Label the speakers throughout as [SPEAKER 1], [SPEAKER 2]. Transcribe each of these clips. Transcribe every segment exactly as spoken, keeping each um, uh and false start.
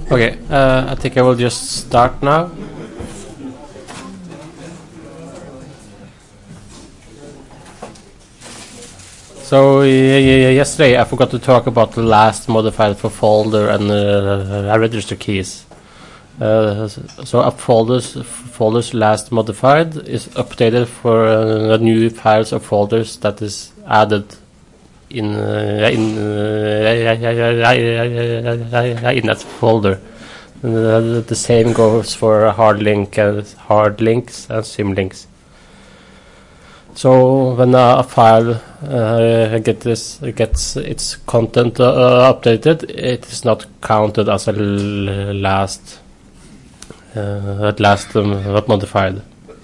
[SPEAKER 1] Okay, uh, I think I will just start now. So uh, yesterday I forgot to talk about the last modified for folder and uh, register keys. Uh, so a folder's folder's last modified is updated for uh, new files or folders that is added in uh, in uh, in that folder. Uh, the same goes for hard link and hard links and symlinks. So when uh, a file uh, get this, gets its content uh, updated, it is not counted as a l last uh, at last um, modified.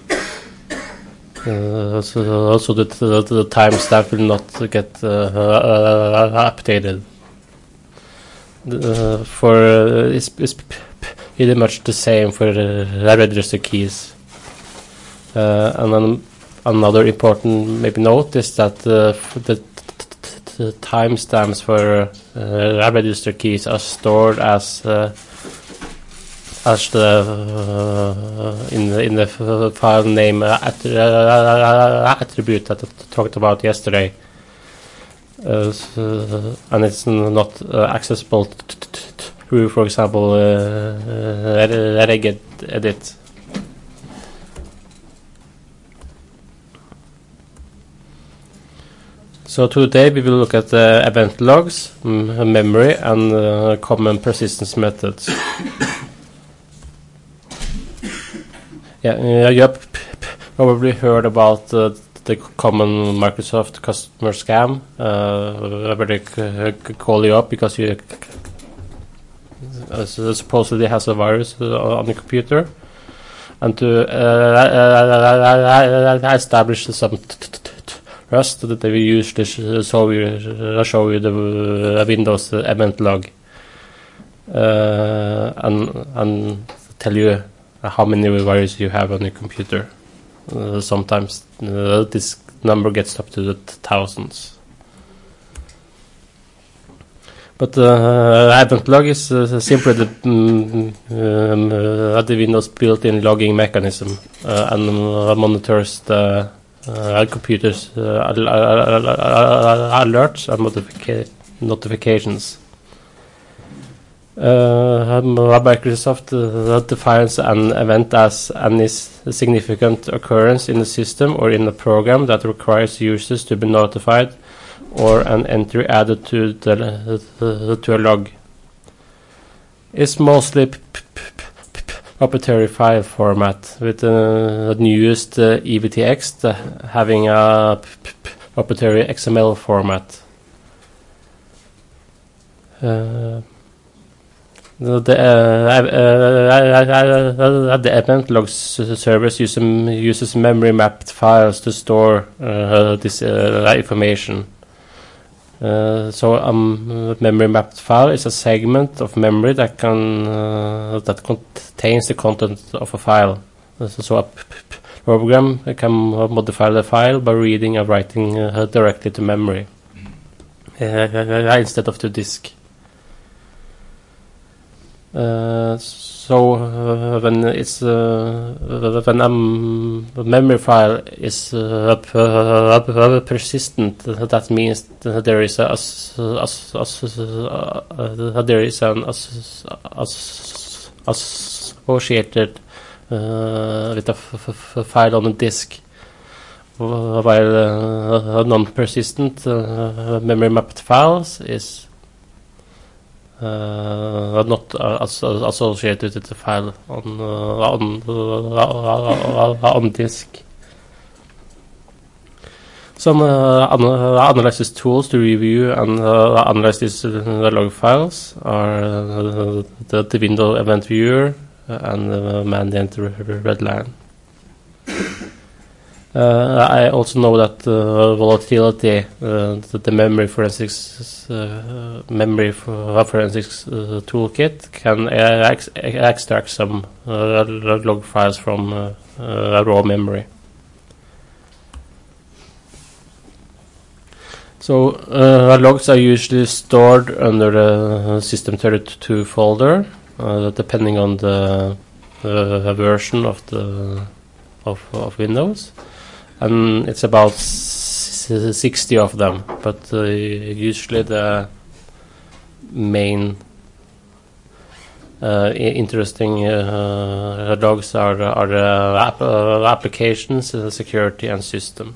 [SPEAKER 1] Uh, so also the, the, the timestamp will not get uh, uh, updated. Uh, for uh, it's, it's pretty much the same for uh, register keys. Uh, and then another important maybe note is that uh, the, the timestamps for uh, register keys are stored as uh, as the uh, in the in the file name uh, att uh, attribute that I talked about yesterday, uh, so, and it's not uh, accessible through, for example, uh, uh, regedit. So today we will look at the event logs, m memory, and uh, common persistence methods. Yeah, uh, you have probably heard about uh, the common Microsoft customer scam, uh, where they c call you up because you uh, supposedly has a virus uh, on the computer, and to uh, uh, establish some trust that they will usually show you, show you the uh, Windows event log uh, and and tell you how many viruses you have on your computer. Uh, sometimes uh, this number gets up to the thousands. But uh, event log is uh, simply the, um, uh, the Windows built-in logging mechanism uh, and uh, monitors the uh, computer's uh, alerts and notifica notifications. Uh, Microsoft uh, defines an event as any significant occurrence in the system or in the program that requires users to be notified, or an entry added to the uh, to a log. It's mostly p p p proprietary file format, with the uh, newest uh, E V T X uh, having a p p proprietary X M L format. Uh, The, uh, uh, uh, the event logs service use, um, uses memory mapped files to store uh, this uh, information. Uh, so a um, memory mapped file is a segment of memory that can uh, that contains the content of a file. Uh, so, so a p p program can modify the file by reading or writing uh, directly to memory uh, instead of to disk. Uh, so uh, when it's uh, when um, a memory file is uh, uh, persistent, that means that there is a, a, a, a, a there is an as, as, associated uh, with a f f file on the disk, while uh, non-persistent uh, memory mapped files is Uh, not uh, as uh, associated with the file on uh, on uh, on disk. Some uh, an analysis tools to review and uh, analyze these uh, log files are uh, the, the window event viewer and uh, Mandiant Redline. Uh, I also know that uh, volatility, uh, the, the memory forensics uh, memory for forensics uh, toolkit can uh, ex extract some uh, log files from uh, uh, raw memory. So uh, logs are usually stored under the system thirty-two folder, uh, depending on the, the version of the of, of Windows, and it's about sixty of them. But uh, usually the main uh, interesting uh, logs are are the app, uh, applications, uh, security, and system.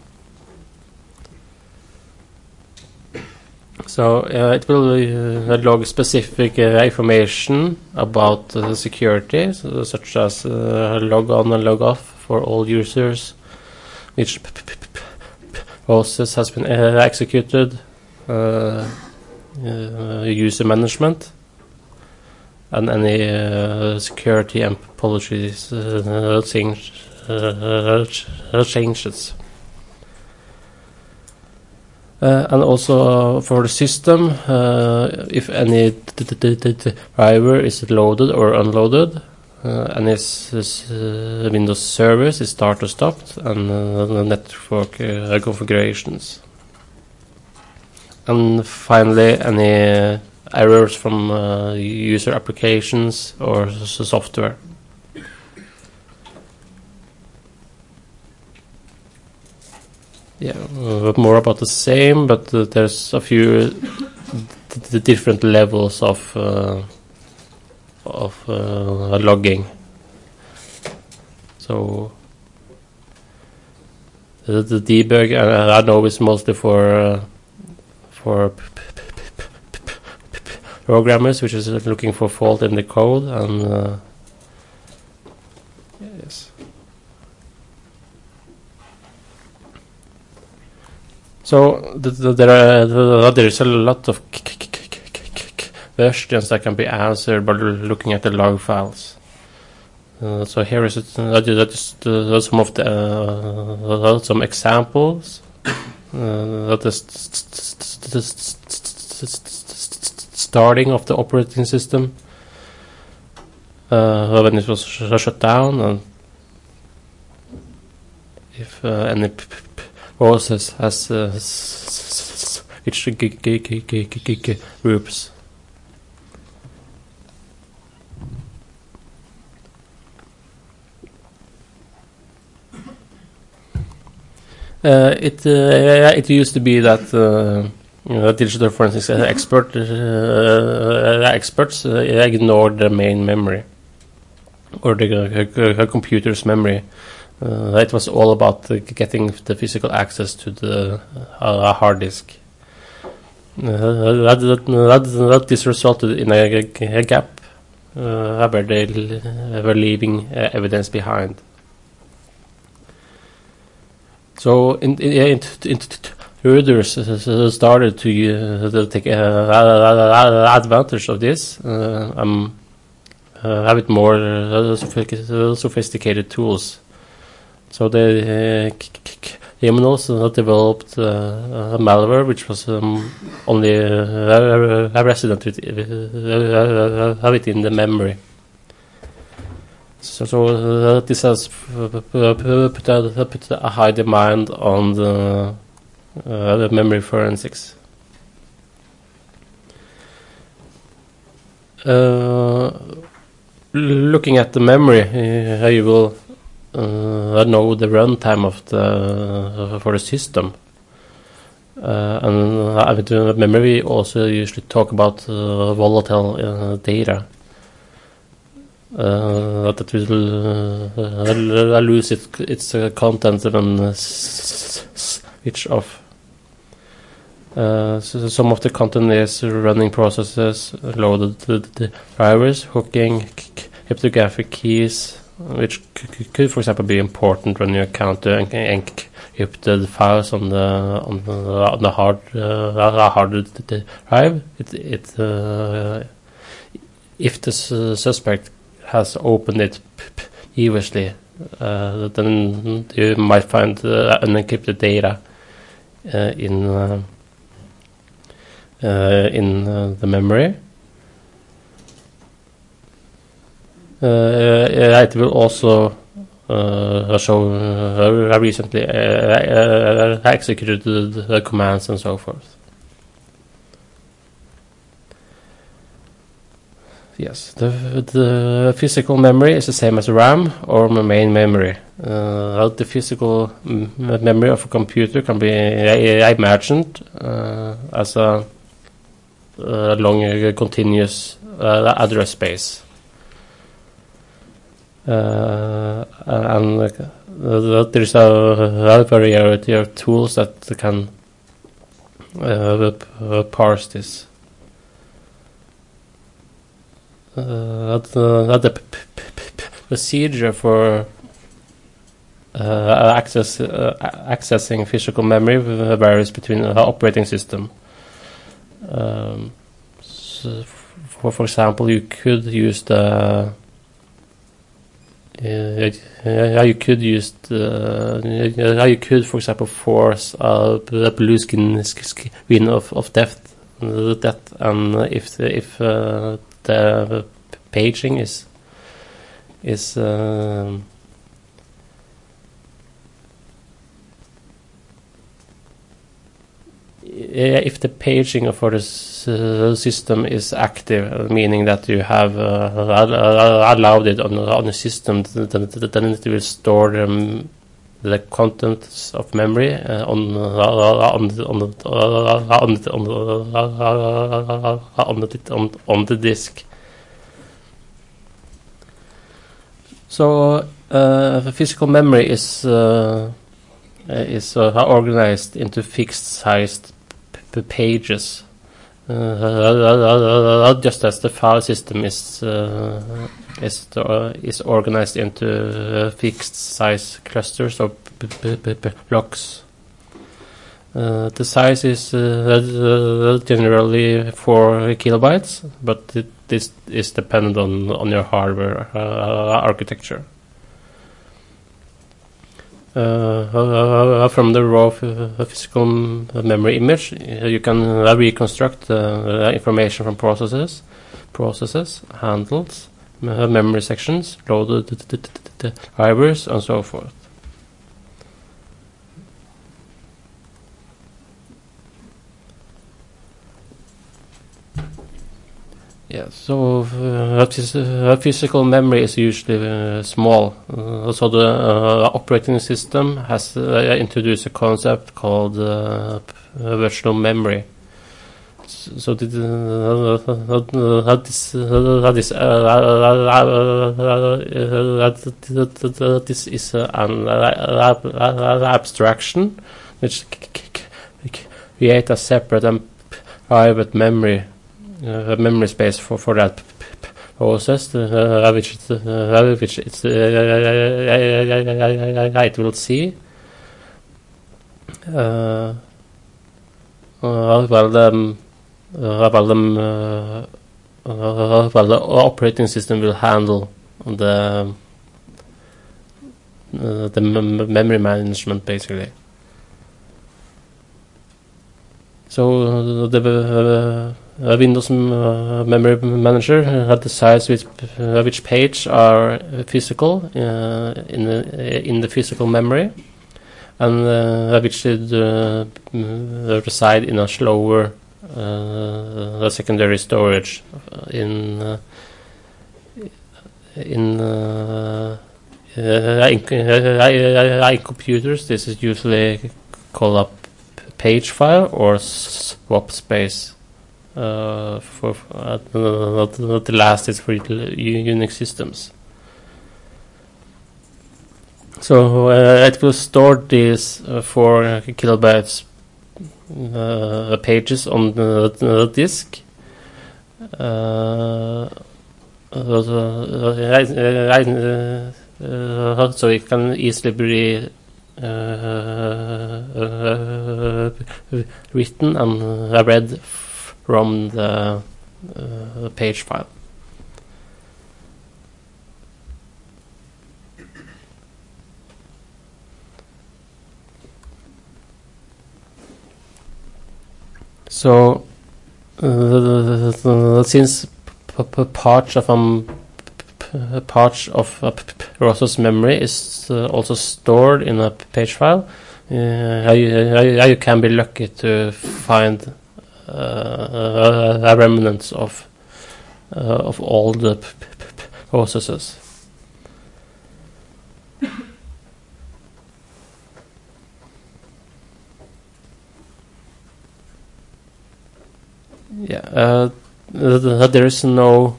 [SPEAKER 1] So uh, it will uh, log specific uh, information about uh, security, so, such as uh, log on and log off for all users, which p p p process has been uh, executed, uh, uh, user management, and any uh, security and policies uh, change, uh, changes. Uh, and also uh, for the system, uh, if any driver is loaded or unloaded, uh, and its uh, Windows service is start or stopped, and uh, network uh, configurations. And finally, any errors from uh, user applications or software. Yeah, uh, more about the same, but uh, there's a few the different levels of uh, of uh, logging. So the, the debug uh, I know is mostly for uh, for p p p p p p programmers, which is looking for fault in the code, and uh, yes. So the, the, there are the, there is a lot of questions that can be answered by looking at the log files. Uh, so here is it, uh, that is uh, some of the uh, some examples. Uh, that is starting of the operating system uh, when it was shut down, and if uh, any process has uh, which groups. Uh, it uh, it used to be that uh, you know, digital forensics expert uh, experts uh, ignored the main memory or the uh, computer's memory. Uh, it was all about uh, getting the physical access to the uh, hard disk. Uh, that, that, that, that this resulted in a, a gap uh, where they uh, were leaving uh, evidence behind. So in, in, in, intruders uh, started to uh, take uh, advantage of this. Uh, um, uh, have it more uh, sophisticated tools. So the uh, criminals uh, developed uh, a malware which was um, only uh, a resident with, uh, have it in the memory. So, so uh, this has put a, put a high demand on the, uh, the memory forensics. Uh, looking at the memory, uh, you will Uh, I know the runtime of the uh, for the system, uh, and uh, with the memory we also usually talk about uh, volatile uh, data uh, that will uh, lose it, its uh, content when uh, switch off. Uh, so some of the content is running processes, loaded the, the drivers, hooking, cryptographic keys, which could, for example, be important when you account the encrypted files on the on the, on the hard uh, hard drive. It, it uh, if the suspect has opened it previously, uh, then you might find uh, unencrypted data uh, in uh, uh, in uh, the memory. Uh, it will also uh, show uh, recently uh, uh, executed the commands and so forth. Yes, the the physical memory is the same as RAM or main memory. Uh, the physical m memory of a computer can be imagined uh, as a, a long uh, continuous uh, address space. Uh, and uh, there is a, a variety of tools that can uh, parse this. Uh, that the procedure for uh, access uh, accessing physical memory varies between the operating system. Um, so for for example, you could use the uh, yeah, you could use the uh, you could, for example, force a, a blue skin screen of of death, death, and if if uh, the paging is is um, if the paging for the uh, system is active, meaning that you have uh, allowed it on on the system, then, then it will store um, the contents of memory uh, on uh, on the on the uh, on the on the, uh, on, the on, on the disk. So uh, the physical memory is uh, is uh, organized into fixed-sized pages, uh, just as the file system is uh, is uh, is organized into uh, fixed-size clusters of blocks. Uh, the size is uh, generally four kilobytes, but it, this is dependent on on your hardware uh, architecture. Uh, from the raw physical memory image, you can uh, reconstruct uh, information from processes, processes, handles, uh, memory sections, loaded drivers, and so forth. Yeah, so uh, uh, physical memory is usually uh, small. Uh, so the uh, operating system has uh, introduced a concept called uh, virtual memory. So the, uh, uh, this uh, this uh, this is uh, an uh, abstraction which create a separate and private memory. Uh, memory space for for that process, uh, which uh, which it's uh, it will see. Uh, uh, well, the um, uh, well, the, uh, uh, well, the operating system will handle the uh, the mem memory management basically. So uh, the uh, Uh, Windows uh, Memory Manager had decides which uh, which page are physical uh, in the uh, in the physical memory, and uh, which should uh, reside in a slower uh, secondary storage in uh, in, uh, uh, in, uh, in computers. This is usually called a page file or swap space. Uh, for uh, not, not the last is for Unix systems. So uh, it will store these uh, four kilobytes uh, pages on the, the disk. Uh, uh, uh, so it can easily be uh, uh, written and uh, read from the uh, page file. So, uh, since p p part of um p part of a process memory is uh, also stored in a page file, uh, you, you can be lucky to find Uh, uh, remnants of uh, of all the p p p processes. Yeah, uh, th there is no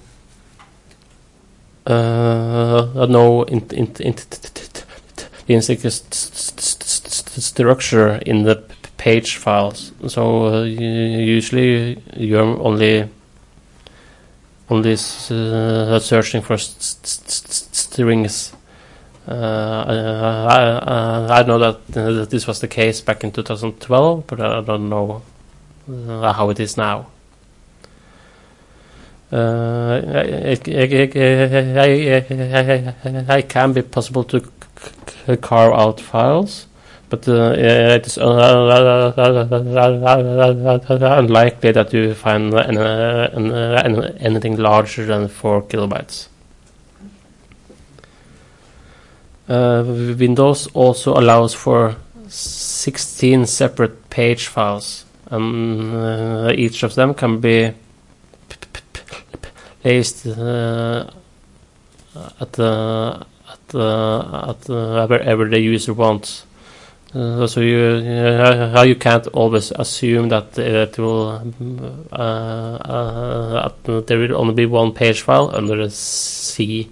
[SPEAKER 1] uh, no int int int intrinsic structure in the page files. So uh, usually you're only only uh, searching for st st st strings. Uh, I, I, I know that, uh, that this was the case back in two thousand twelve, but I don't know uh, how it is now. Uh, it, it, it, it, it can be possible to carve out files, but uh, it is unlikely that you find an, an, an, anything larger than four kilobytes. Uh, Windows also allows for sixteen separate page files, and uh, each of them can be placed uh, at the at the at the, wherever the user wants. Uh, so you uh, you can't always assume that it will uh, uh, uh, there will only be one page file under the C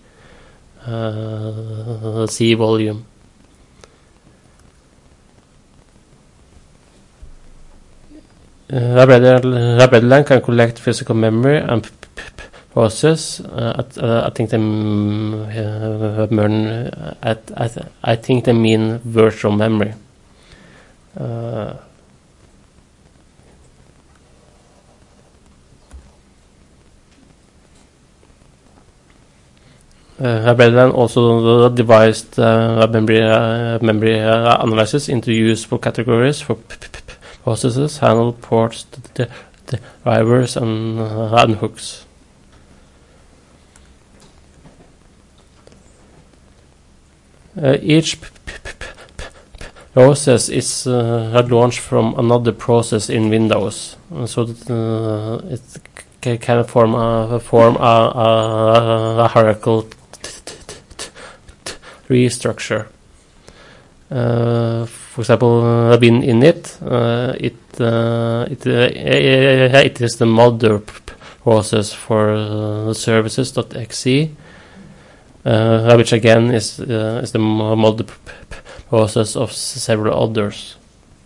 [SPEAKER 1] uh, C volume. Uh, Redline can collect physical memory and process. Uh, at, uh, I think they uh, mean, at, at, I think they mean virtual memory. Uh, uh, Redline also devised uh, memory uh, memory uh, analysis into useful categories for p p p processes, handle ports, the, the drivers, and, uh, and hooks. Uh, each p p p p process is uh, launched from another process in Windows, so that uh, it c can form a form a, a, a hierarchical tree structure. Uh, for example, uh, in init, uh, it uh, it uh, it is the mother process for uh, services.exe. Uh, which again is uh, is the mother process of several others.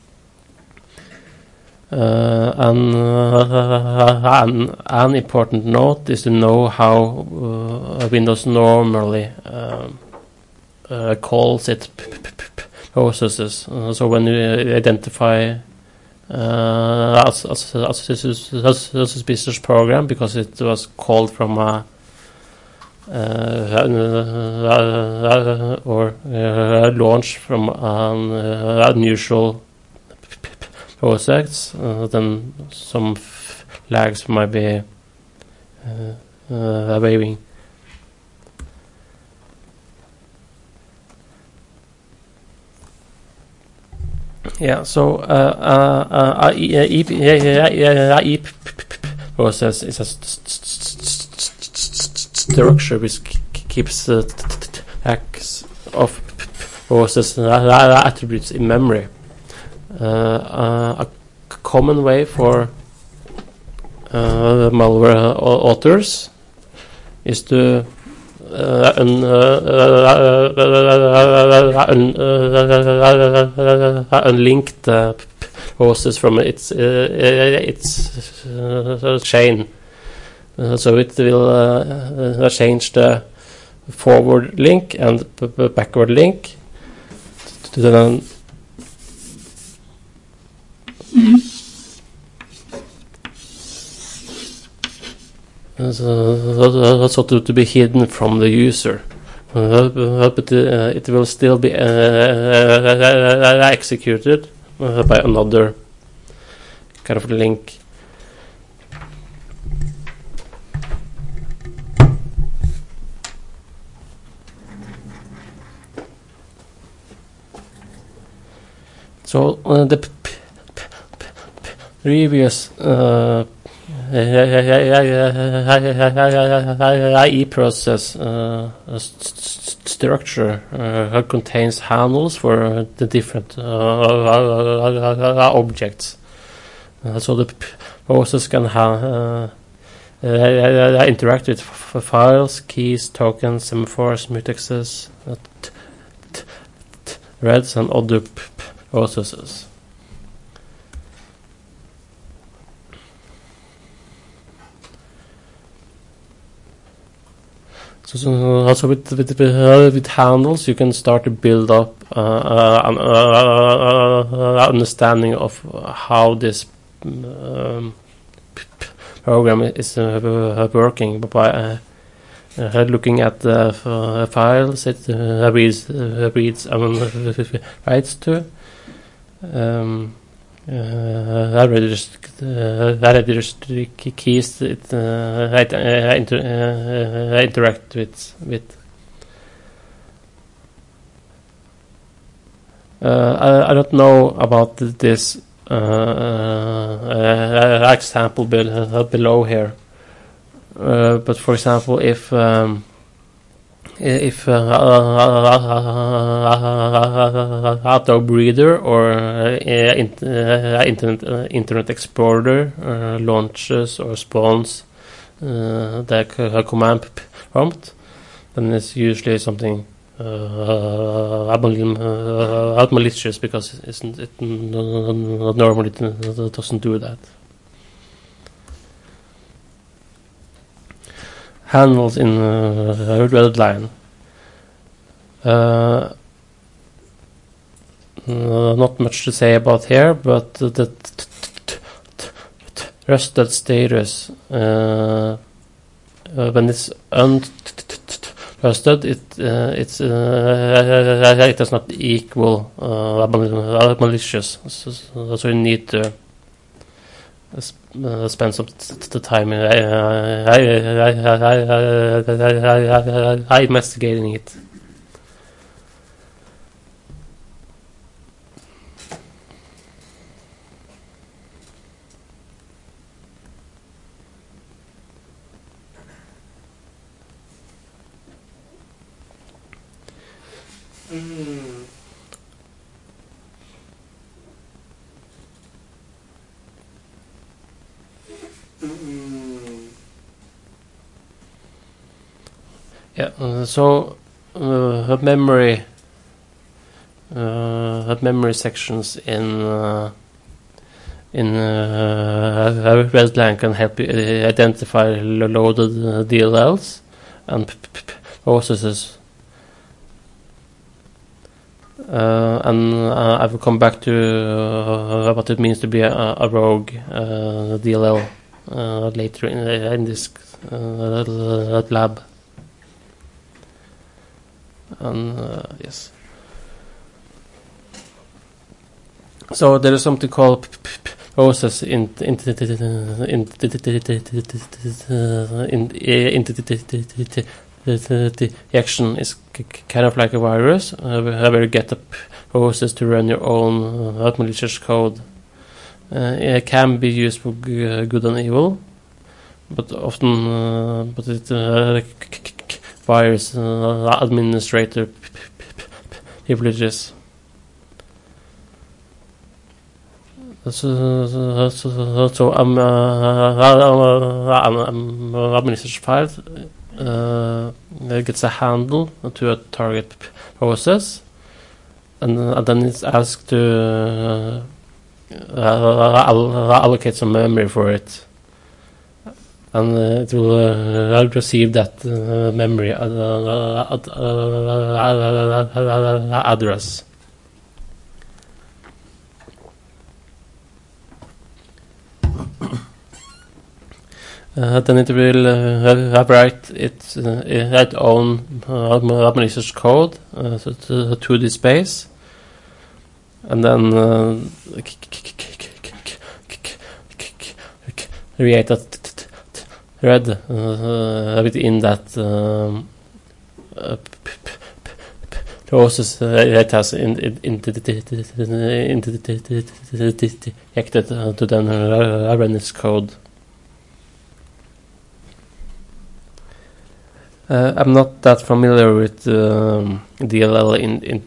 [SPEAKER 1] Uh, and uh, an, an important note is to know how uh, Windows normally uh, uh, calls its processes. Uh, so when you identify uh, as, as, as, as, as a suspicious program because it was called from a Uh, uh, or uh, launch from an uh, unusual process, uh, then some flags might be uh, uh, waving. Yeah, so uh, uh, uh, E P process is a structure which keeps uh, tracks of process attributes in memory. Uh, uh, a common way for uh, malware authors is to uh, un, uh, un, uh, unlink the process from its uh, its uh, chain. Uh, so it will uh, uh, change the forward link and b b backward link to the uh, so, so to, to be hidden from the user, uh, but uh, it will still be uh, uh, executed uh, by another kind of link. So uh, the p p p previous uh, E process uh, st st structure uh, contains handles for the different uh, objects. Uh, so the process can have uh, uh, interact with f files, keys, tokens, semaphores, mutexes, uh, t t t threads, and other p p processes. So, so also with with, uh, with handles, you can start to build up uh, uh, an uh, uh, understanding of how this um, program is uh, working by uh, uh, looking at the uh, files it uh, reads, uh, reads and writes to. Um, uh, register, uh, register keys it uh, right, uh, inter, uh, interact with with. Uh, I, I don't know about this uh, uh, example be below here, uh, but for example, if um, if uh, Adobe Reader or uh, in, uh, Internet uh, Internet Explorer uh, launches or spawns uh, the command prompt, then it's usually something uh, uh, malicious because it, it normally doesn't do that. Handles in uh, Redline. Uh, uh, not much to say about here, but the trusted status uh, uh, when it's untrusted, it uh, it's uh, it does not equal uh, malicious. So, so you need to Uh, spend some the time uh, I, I, I, I, investigating it. Mm. Yeah, uh, so uh, memory uh, memory sections in uh, in uh, Redline can help you identify loaded uh, D L Ls and p p processes. Uh, and uh, I will come back to uh, what it means to be a, a rogue uh, D L L uh, later in, in this uh, lab. And uh, yes, so there is something called process in in action is kind of like a virus where you get a process to run your own uh, malicious code. Uh, it can be used for good and evil, but often uh, but it uh, requires uh, administrator privileges. So, so, so, so um, uh, um, um, administrator file uh, gets a handle to a target process, and, uh, and then it's asked to uh, uh, allocate some memory for it. And uh, it will uh, receive that uh, memory ad ad ad address. Uh, then it will uh, write its uh, its own uh, malicious code uh, to, to, to this space, and then uh, create a thread uh, within that um, uh, process uh, it has interjected to then run its code. Uh, I'm not that familiar with um, D L L in, in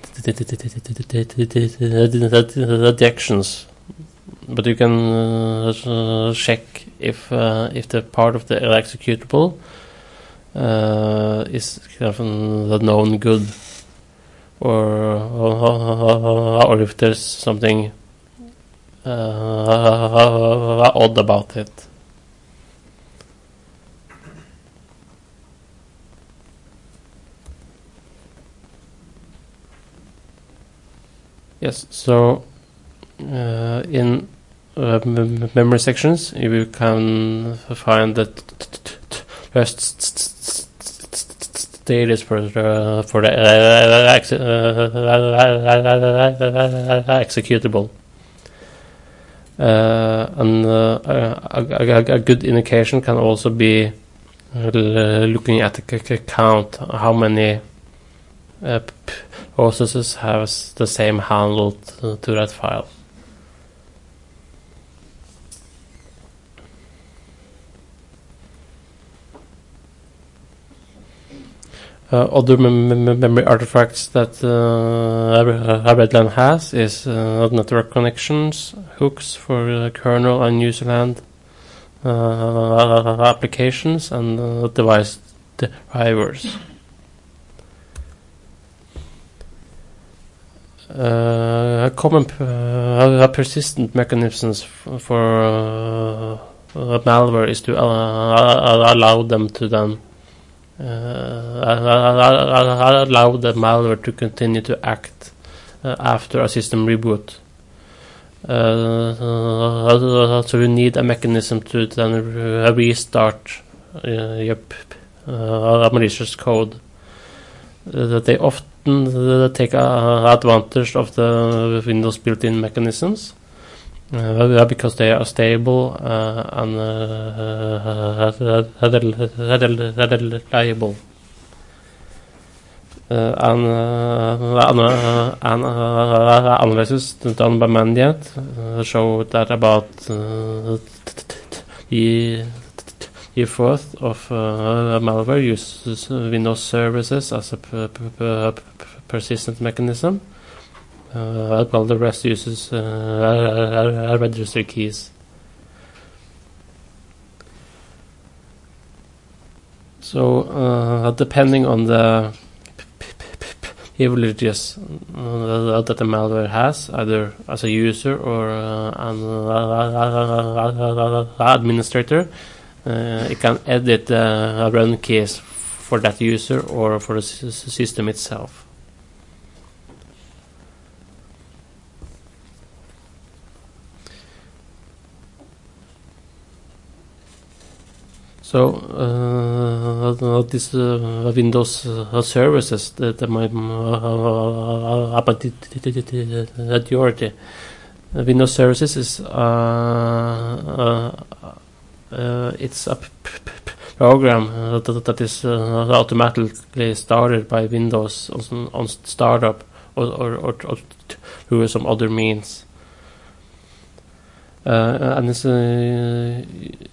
[SPEAKER 1] injections, but you can uh, check if uh, if the part of the executable uh, is kind of the known good, or or, or if there's something uh, odd about it. Yes, so uh, in uh, m- memory sections, you can find the first status for the for the executable, uh, and uh, a, a, a good indication can also be looking at the count, how many uh, processes has the same handle to, to that file. Uh, other mem mem memory artifacts that uh, Redline has is uh, network connections, hooks for uh, kernel and userland uh, applications, and uh, device drivers. Uh, common uh, persistent mechanisms for uh, uh, malware is to uh, allow them to then uh, allow the malware to continue to act uh, after a system reboot. Uh, so you need a mechanism to then restart uh, your uh, malicious code. Uh, that they often uh, take uh, advantage of the Windows built-in mechanisms uh, because they are stable uh, and uh, reliable. Uh, and uh, an uh, analysis done by Mandiant uh, show that about uh, the a fourth of uh, malware uses Windows services as a p p p persistent mechanism, uh, while the rest uses uh, register keys. So, uh, depending on the privileges uh, that the malware has, either as a user or uh, an uh, administrator, Uh, it can edit the uh, run keys for that user or for the system itself. So uh, these uh, Windows uh, services that, that might uh, majority Windows services is uh, uh, Uh, it's a p p program uh, that, that is uh, automatically started by Windows on, on startup or, or, or, or through some other means. Uh, and it's uh,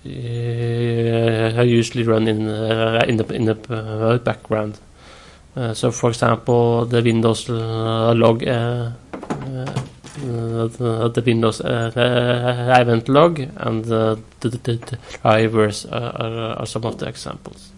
[SPEAKER 1] uh, usually run in uh, in the in the uh, background. Uh, so, for example, the Windows uh, log. Uh, uh, Uh, the, the Windows uh, uh, event log and uh, the, the, the drivers uh, are, are some of the examples.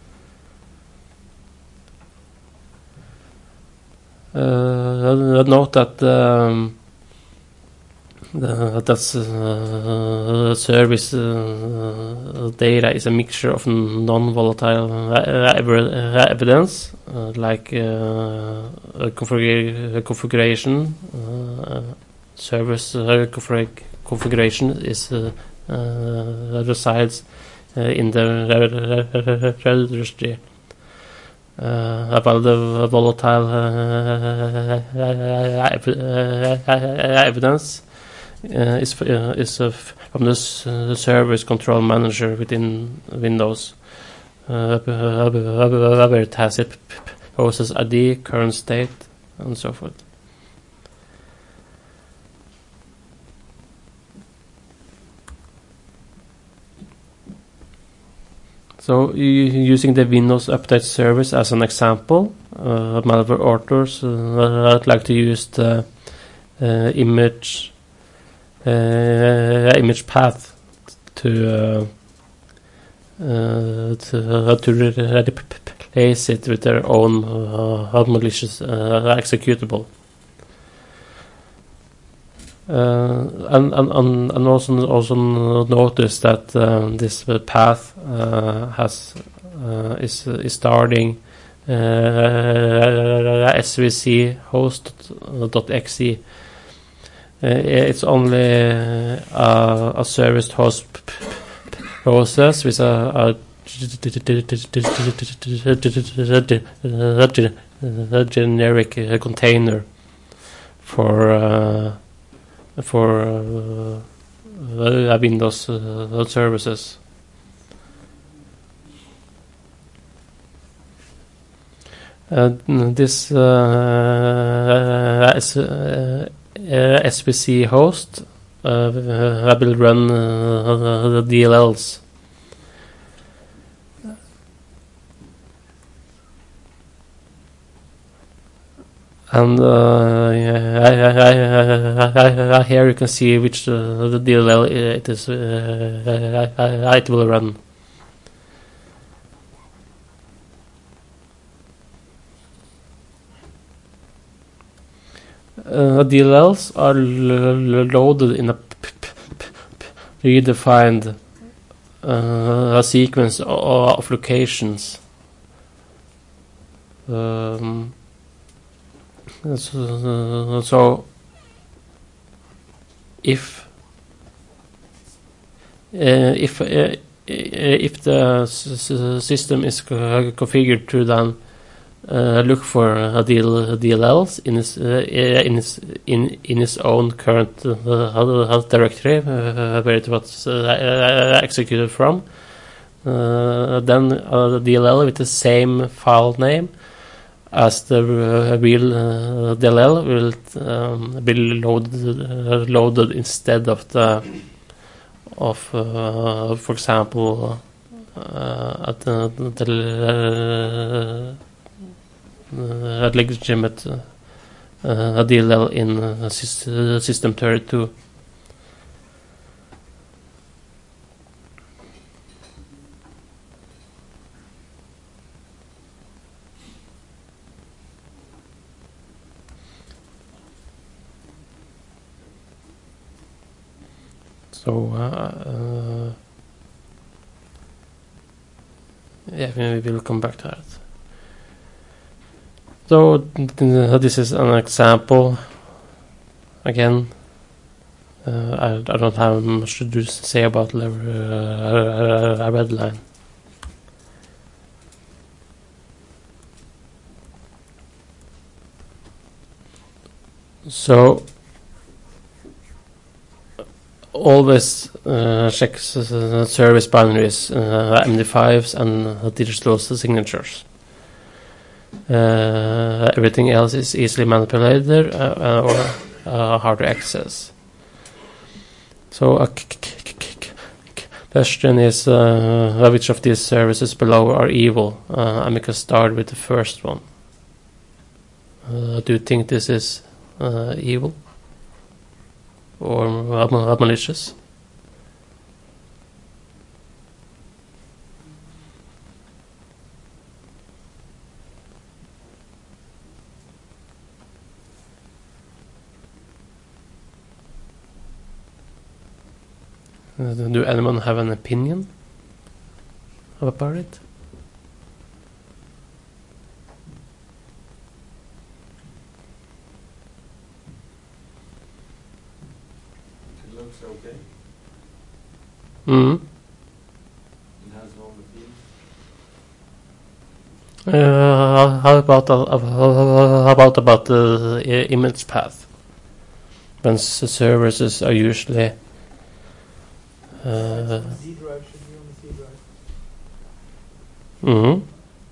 [SPEAKER 1] Uh, note that um, the, that's uh, service uh, data is a mixture of non-volatile uh, evidence uh, like uh, configura configuration. Uh, service uh, config configuration is uh, uh, resides uh, in the registry. Uh, about the volatile uh, evidence uh, is uh, is uh, from the uh, service control manager within Windows, uh, where it has it process I D, current state, and so forth. So using the Windows Update service as an example, uh, malware authors uh, I'd like to use the uh, image uh, image path to uh, uh, to, uh, to replace it with their own uh, malicious uh, executable. Uh, and, and and also also notice that um, this path uh, has uh, is is starting uh, S V C host.exe. Uh, it's only uh, a service host process with a, a, a generic uh, container for. Uh, for uh, uh, Windows uh, services. Uh, this uh, S, uh, S V C host uh, will run uh, the D L Ls. And uh, yeah, I, I, I, I, here you can see which uh, the D L L it is. Uh, I, it will run. Uh, D L Ls are loaded in a predefined uh, a sequence of locations. Um, So, so if uh, if uh, if the s system is co configured to then uh, look for a D L Ls in its uh, in its in in its own current uh, directory uh, where it was uh, executed from, uh, then uh, the D L L with the same file name as the uh, real uh, D L L will um, be loaded uh, loaded instead of the of uh, for example uh, at the, the uh, legitimate uh, D L L in uh, system thirty-two. So, uh, uh, yeah, maybe we'll come back to that. So, th this is an example. Again, uh, I, I don't have much to do, say about uh, a red line. So, always uh, check uh, service binaries, uh, M D fives and uh, digital signatures. Uh, everything else is easily manipulated uh, or uh, hard to access. So a question is uh, which of these services below are evil, uh, and we can start with the first one. Uh, do you think this is uh, evil? Or uh, malicious? Uh, do anyone have an opinion about it?
[SPEAKER 2] Okay.
[SPEAKER 1] Mm.
[SPEAKER 2] It has no appeal.
[SPEAKER 1] Uh, how about uh, how about about the uh, image path? When services are usually uh,
[SPEAKER 3] Z drive should be on the C drive.
[SPEAKER 1] mm-hmm.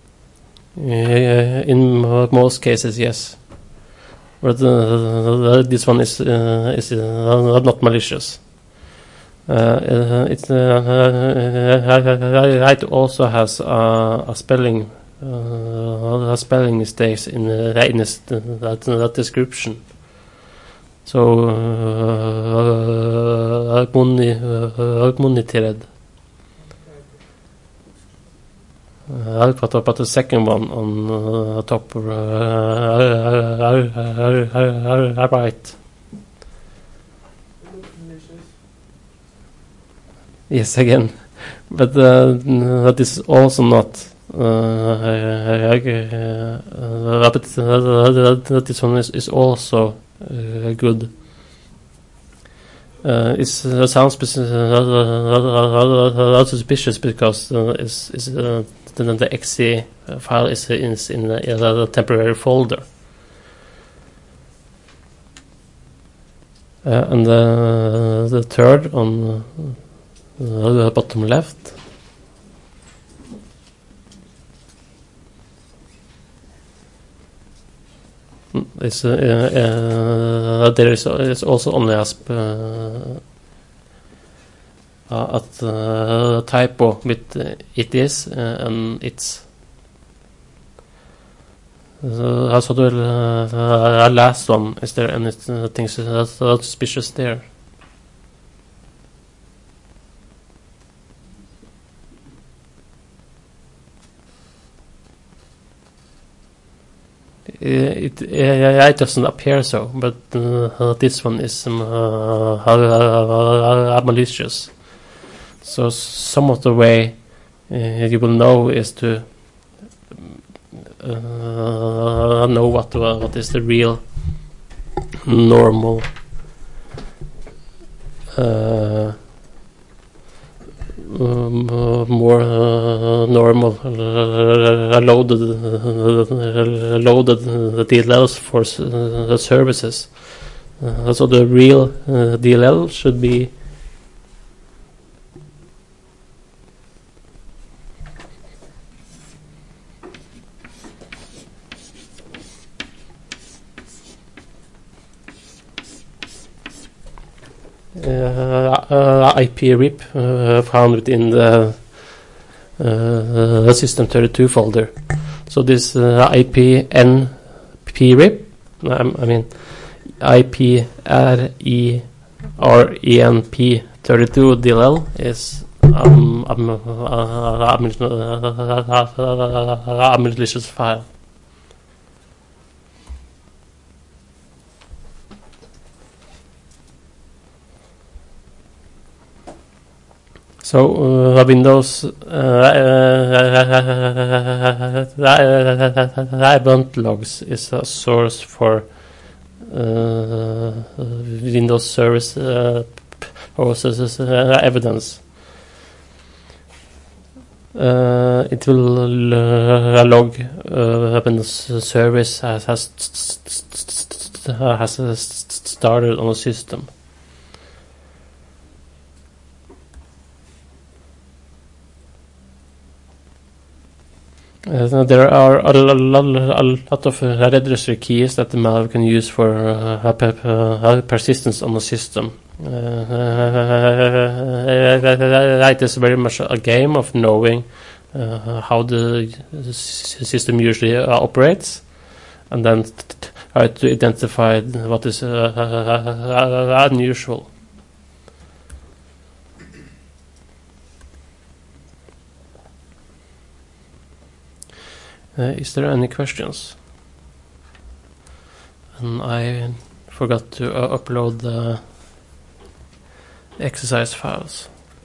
[SPEAKER 1] uh, in most cases, yes. But uh, this one is uh, is uh, not malicious. uh, it uh, it also has uh, a spelling uh, a spelling mistakes in the in this, that, that description. So uh, monitored. Uh, but, but the second one on uh, top uh, right. Yes, again, but uh, that is also not. Uh, uh, but that this one is, is also uh, good. Uh, it's uh, sounds uh, suspicious because uh, it's, it's, uh, the, the X E file is, is in the, in the temporary folder. Uh, and the, the third on uh, the bottom left. Is, uh, uh, there is, is also only a sp- uh, uh, at uh, typo with uh, it is uh, and it's. Uh, also the uh, last one, is there anything uh, that's uh, suspicious there? It, it, it doesn't appear so, but uh, this one is um, uh, uh, malicious. So some of the way uh, you will know is to uh, know what uh, what is the real normal uh, Um, uh, more uh, normal uh, loaded uh, loaded uh, D L Ls for uh, services. Uh, so the real uh, D L L should be Uh, uh, I P R I P uh, found within the uh, system thirty-two folder. So this uh, I P N P R I P, I, I mean I P R I R E N P thirty-two D L L is um, um, uh, a malicious file. So uh, Windows event logs is a source for uh, Windows service uh, processes uh, evidence. Uh, it will uh, log uh, when the service has has, has started on a system. Uh, there are a, a, a lot of uh, registry keys that the malware can use for uh, per, uh, persistence on the system. Uh, it is very much a game of knowing uh, how the system usually uh, operates, and then try to identify what is uh, unusual. Uh, is there any questions? And I forgot to uh, upload the exercise files.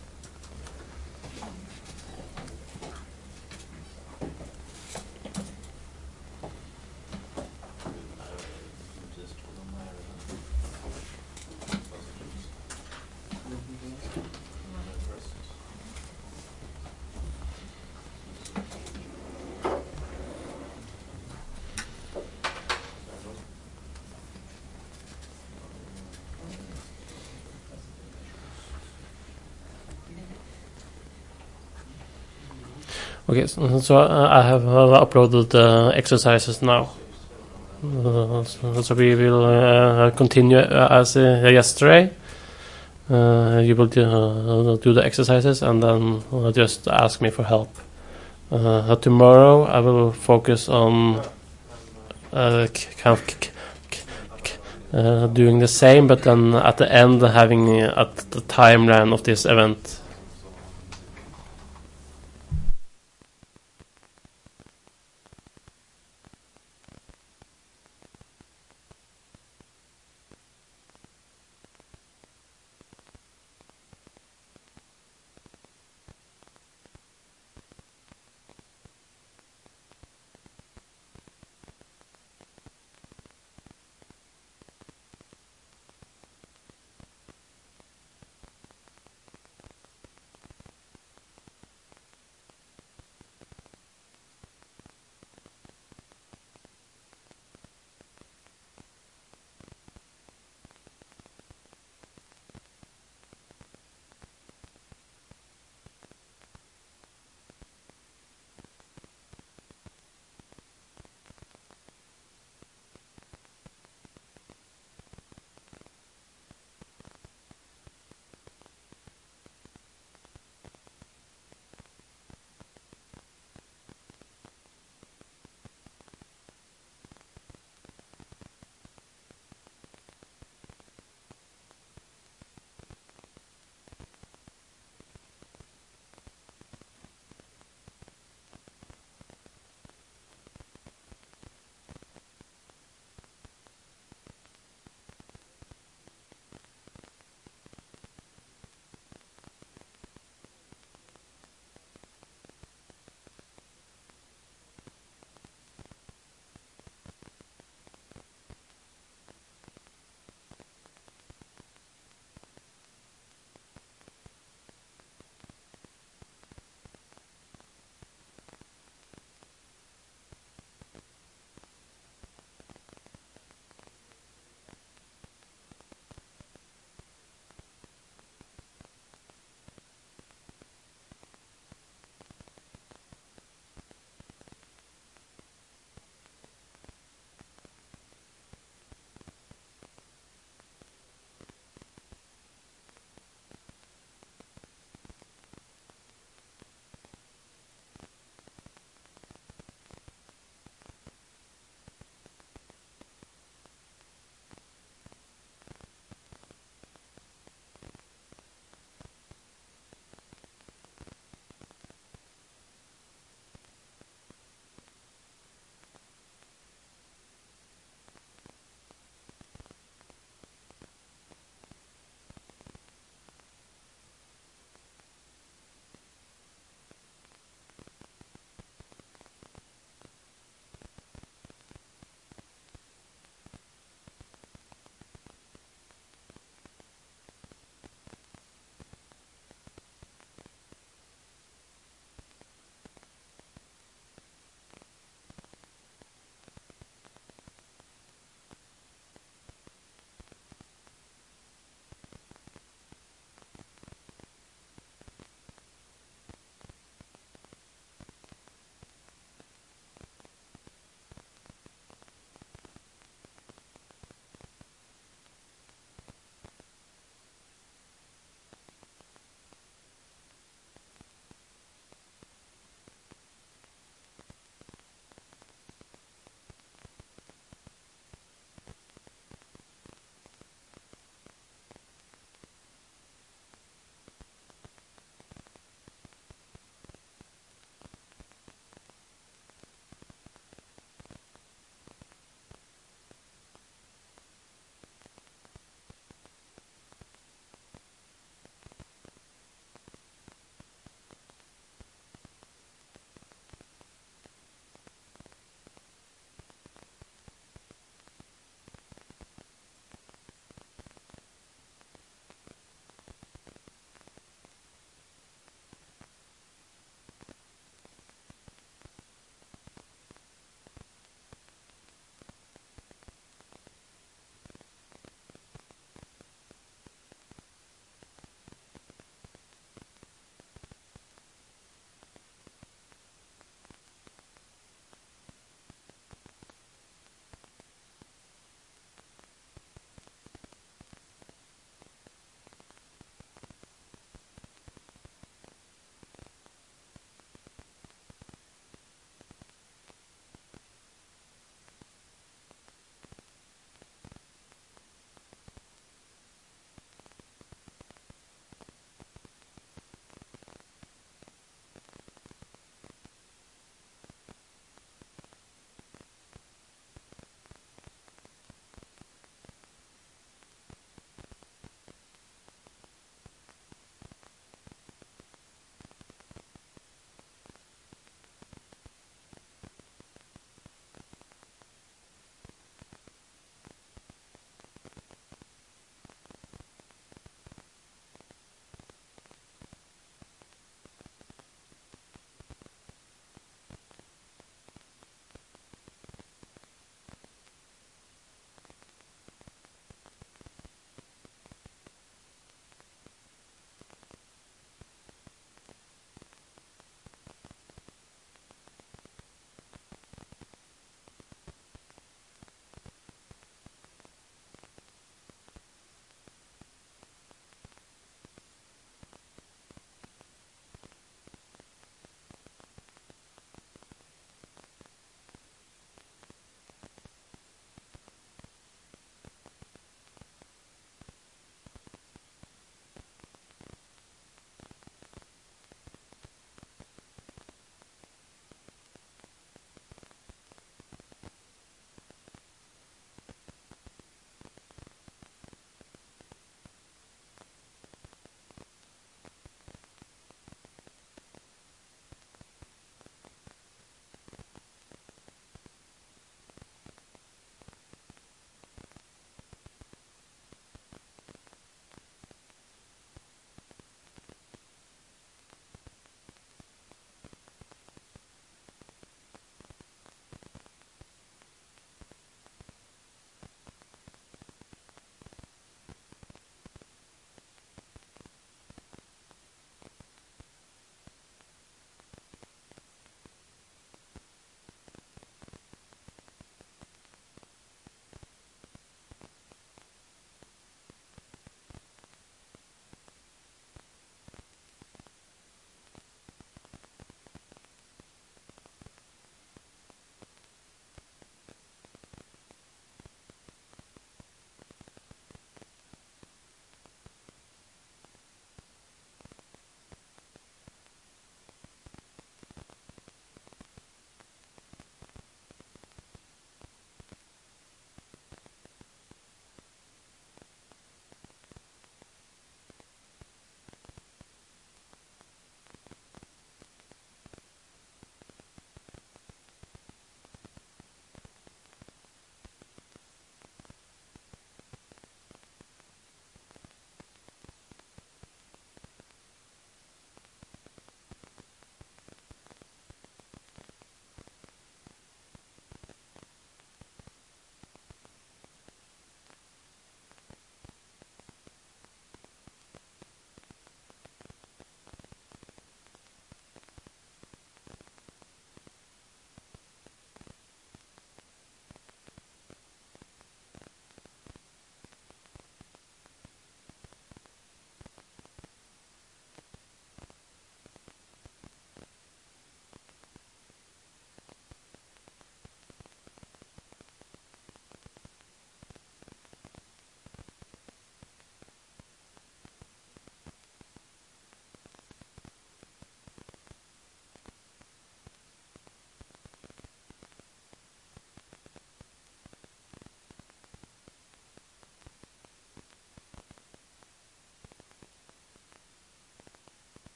[SPEAKER 1] Okay, so, so uh, I have uh, uploaded the uh, exercises now. Uh, so, so we will uh, continue uh, as uh, yesterday. Uh, you will do, uh, do the exercises and then uh, just ask me for help. Uh, tomorrow I will focus on uh, k- kind of k- k- k- uh, doing the same, but then at the end having uh, at the timeline of this event